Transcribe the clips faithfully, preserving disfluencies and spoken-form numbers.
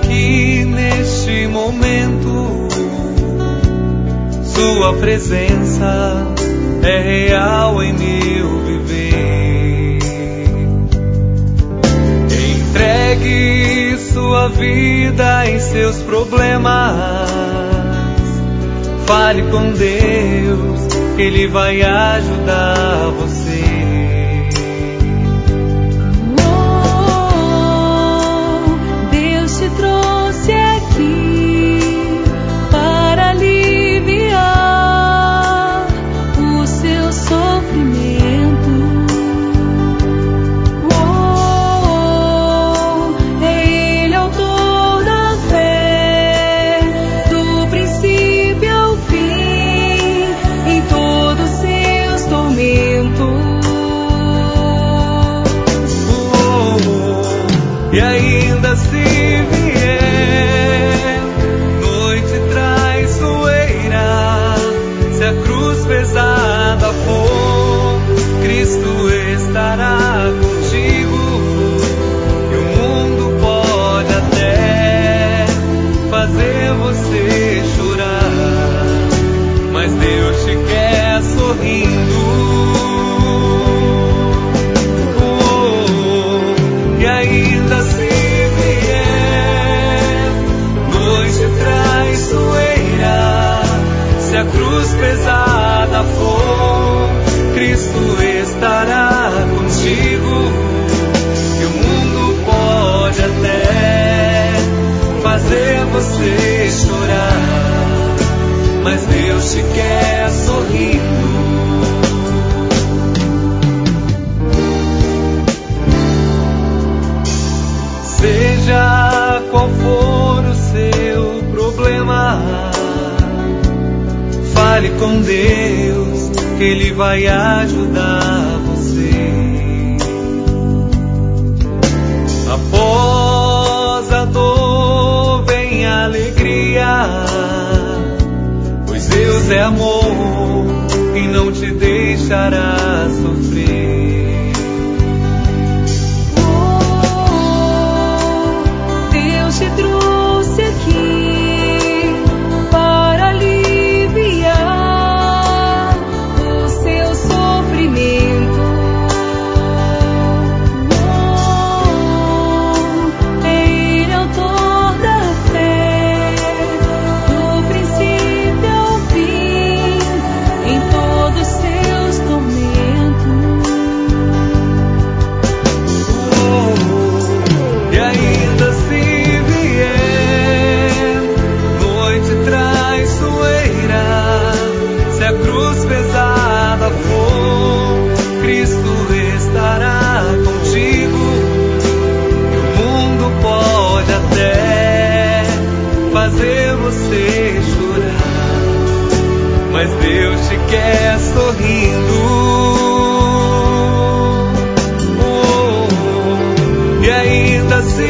que neste momento Sua presença é real em meu viver. Entregue sua vida em seus problemas. Fale com Deus, Ele vai ajudar você. Oh, Deus te trouxe aqui para aliviar o seu sofrimento. Oh, é Ele autor da fé, do princípio ao fim, em todos seus tormentos. E ainda se vier noite traiçoeira, se a cruz pesada for, Cristo estará contigo. E o mundo pode até fazer você chorar, mas Deus te quer sorrindo. E ainda se vier noite traiçoeira, se a cruz pesada for, Cristo estará contigo. E o mundo pode até fazer você chorar, mas Deus te quer sorrindo. Seja qual for o seu problema, fale com Deus, que Ele vai ajudar você. Após a dor vem a alegria, pois Deus é amor e não te deixará sofrer. Te trouxe aqui para aliviar o seu sofrimento. Oh, é Ele autor da fé, do princípio ao fim, em todos seus tormentos. Oh, e ainda se se a cruz pesada for, Cristo estará contigo. E o mundo pode até fazer você chorar, mas Deus te quer sorrindo. Oh, e ainda se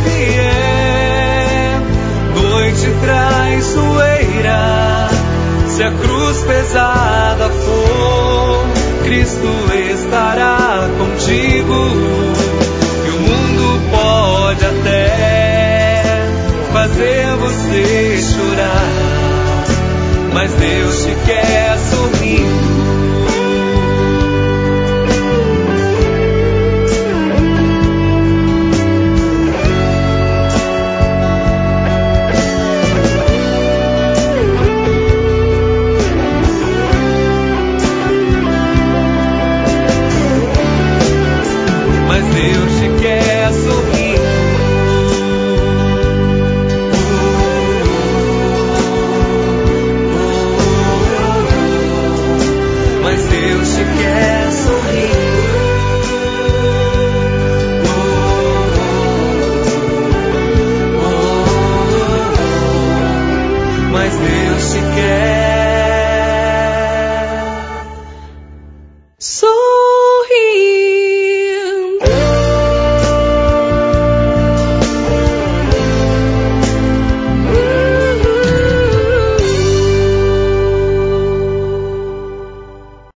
vier noite traiçoeira, se a cruz pesada for, Cristo estará contigo. E o mundo pode até fazer você chorar, mas Deus te quer sorrindo. Deus te quer sorrir, mas Deus te quer sorrir, mas Deus te quer sorrir.